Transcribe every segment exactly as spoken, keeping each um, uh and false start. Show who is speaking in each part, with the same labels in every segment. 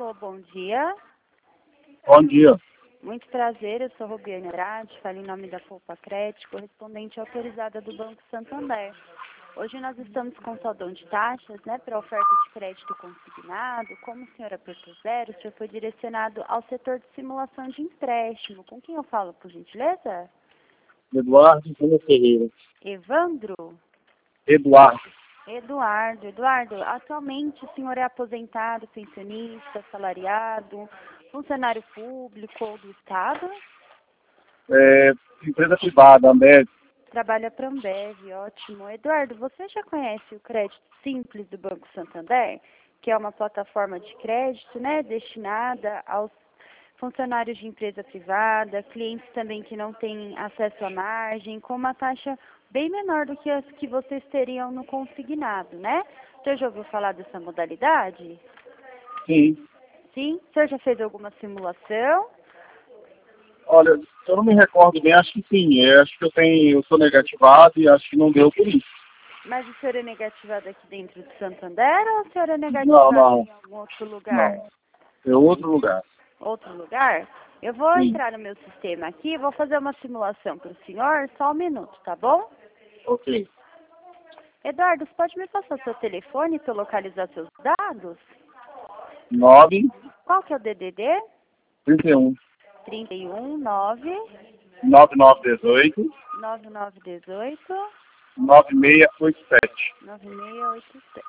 Speaker 1: Alô, bom dia.
Speaker 2: Bom dia.
Speaker 1: Muito prazer, eu sou Robiane Andrade, falo em nome da Poupa Crédito, correspondente autorizada do Banco Santander. Hoje nós estamos com saldão de taxas, né, para oferta de crédito consignado. Como o senhor apertou zero, o senhor foi direcionado ao setor de simulação de empréstimo. Com quem eu falo, por gentileza?
Speaker 2: Eduardo Júnior Ferreira.
Speaker 1: Evandro?
Speaker 2: Eduardo.
Speaker 1: Eduardo. Eduardo, atualmente o senhor é aposentado, pensionista, assalariado, funcionário público ou do Estado?
Speaker 2: É, empresa privada, Ambev.
Speaker 1: Trabalha para a Ambev, ótimo. Eduardo, você já conhece o Crédito Simples do Banco Santander? Que é uma plataforma de crédito, né, destinada aos funcionários de empresa privada, clientes também que não têm acesso à margem, com uma taxa bem menor do que as que vocês teriam no consignado, né? O senhor já ouviu falar dessa modalidade?
Speaker 2: Sim.
Speaker 1: Sim? O senhor já fez alguma simulação?
Speaker 2: Olha, eu não me recordo bem, acho que sim. É, acho que eu tenho, eu sou negativado e acho que não deu por isso.
Speaker 1: Mas o senhor é negativado aqui dentro do Santander ou o senhor é
Speaker 2: Não,
Speaker 1: negativado
Speaker 2: não,
Speaker 1: em algum outro lugar?
Speaker 2: não. É outro lugar.
Speaker 1: Outro lugar? Eu vou
Speaker 2: Sim.
Speaker 1: entrar no meu sistema aqui e vou fazer uma simulação para o senhor, só um minuto, tá bom?
Speaker 2: Ok.
Speaker 1: Eduardo, você pode me passar seu telefone para eu localizar seus dados?
Speaker 2: nove,
Speaker 1: Qual que é o D D D?
Speaker 2: trinta e um,
Speaker 1: trinta e um, nove,
Speaker 2: nove nove dezoito,
Speaker 1: nove nove um oito,
Speaker 2: nove seis oito sete.
Speaker 1: nove seis oito sete.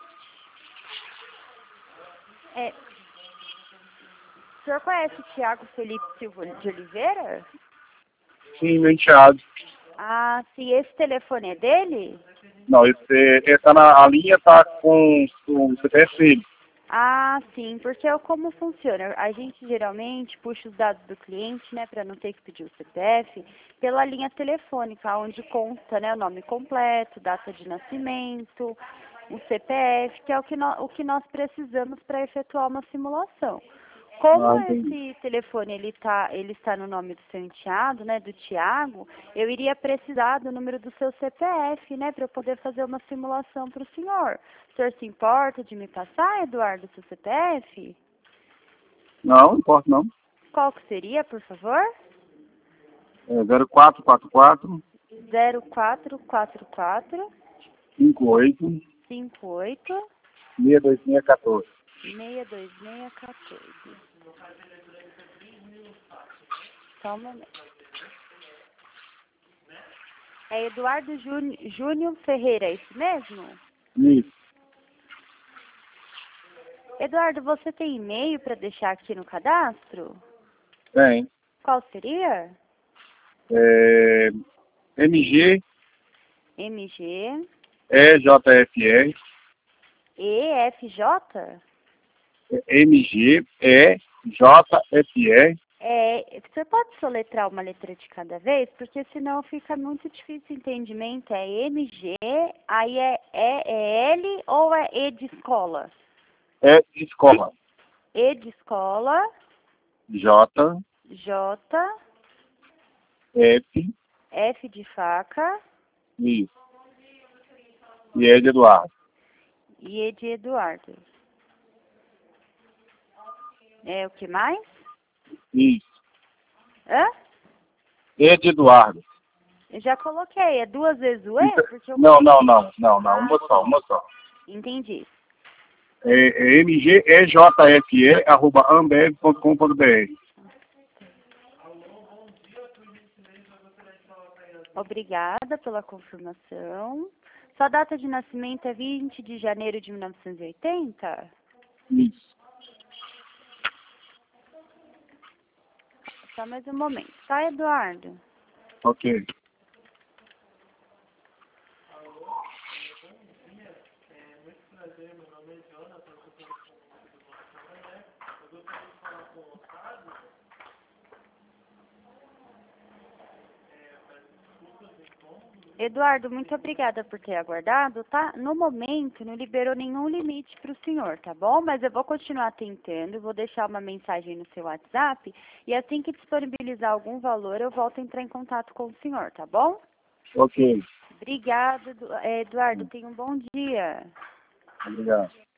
Speaker 1: É, o senhor conhece o Tiago Felipe Silva de Oliveira?
Speaker 2: Sim, meu enteado.
Speaker 1: Ah, sim, esse telefone é dele?
Speaker 2: Não, esse, essa na, a linha tá com o C P F dele.
Speaker 1: Ah, sim, porque é como funciona. A gente geralmente puxa os dados do cliente, né, para não ter que pedir o C P F, pela linha telefônica, onde consta, né, o nome completo, data de nascimento, o C P F, que é o que, nó- o que nós precisamos para efetuar uma simulação. Como
Speaker 2: Ah, entendi.
Speaker 1: esse telefone ele tá, ele está no nome do seu enteado, né, do Tiago, eu iria precisar do número do seu C P F, né, para eu poder fazer uma simulação para o senhor. O senhor se importa de me passar, Eduardo, seu C P F?
Speaker 2: Não, não importa não.
Speaker 1: Qual que seria, por favor?
Speaker 2: É zero quatro quatro quatro,
Speaker 1: Zero quatro quatro quatro
Speaker 2: cinco oito,
Speaker 1: cinco oito
Speaker 2: seis dois seis um quatro.
Speaker 1: seis dois seis um quatro. Só um momento. É Eduardo Júni- Júnior Ferreira, é isso mesmo?
Speaker 2: Isso.
Speaker 1: Eduardo, você tem e-mail para deixar aqui no cadastro?
Speaker 2: Tem.
Speaker 1: Qual seria?
Speaker 2: É, M G
Speaker 1: M G
Speaker 2: E J F R.
Speaker 1: E F J?
Speaker 2: M G E J F R.
Speaker 1: É, você pode soletrar uma letra de cada vez? Porque senão fica muito difícil o entendimento. É M G, aí é, e, é L ou é E de escola?
Speaker 2: É escola.
Speaker 1: E de escola,
Speaker 2: J
Speaker 1: J,
Speaker 2: F.
Speaker 1: F de faca
Speaker 2: Isso. E é de Eduardo.
Speaker 1: e E de Eduardo. É o que mais?
Speaker 2: Isso.
Speaker 1: Hã?
Speaker 2: E de Eduardo.
Speaker 1: Eu já coloquei. É duas vezes o E? Porque eu
Speaker 2: Não,
Speaker 1: coloquei.
Speaker 2: não, não, não, não. Uma só, uma só.
Speaker 1: Entendi.
Speaker 2: É, é M G E J F E arroba ambev ponto com ponto br.
Speaker 1: Obrigada pela confirmação. Sua data de nascimento é vinte de janeiro de mil novecentos e oitenta?
Speaker 2: Isso.
Speaker 1: Só mais um momento, tá, Eduardo?
Speaker 2: Ok.
Speaker 1: Eduardo, muito obrigada por ter aguardado, tá? No momento, não liberou nenhum limite para o senhor, tá bom? Mas eu vou continuar tentando, vou deixar uma mensagem no seu WhatsApp e assim que disponibilizar algum valor, eu volto a entrar em contato com o senhor, tá bom?
Speaker 2: Ok.
Speaker 1: Obrigada, Edu- eh, Eduardo. Tenha um bom dia.
Speaker 2: Obrigado.